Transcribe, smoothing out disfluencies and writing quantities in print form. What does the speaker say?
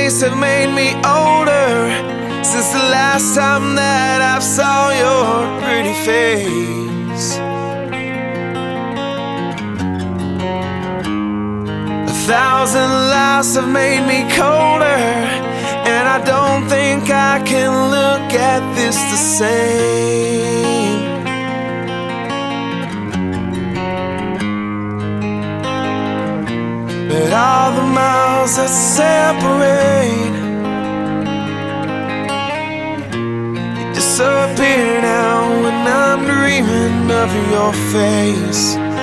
days have made me older since the last time that I saw your pretty face. 1,000 lives have made me colder, and I don't think I can look at this the same. But all the miles that separate disappear now when I'm dreaming of your face.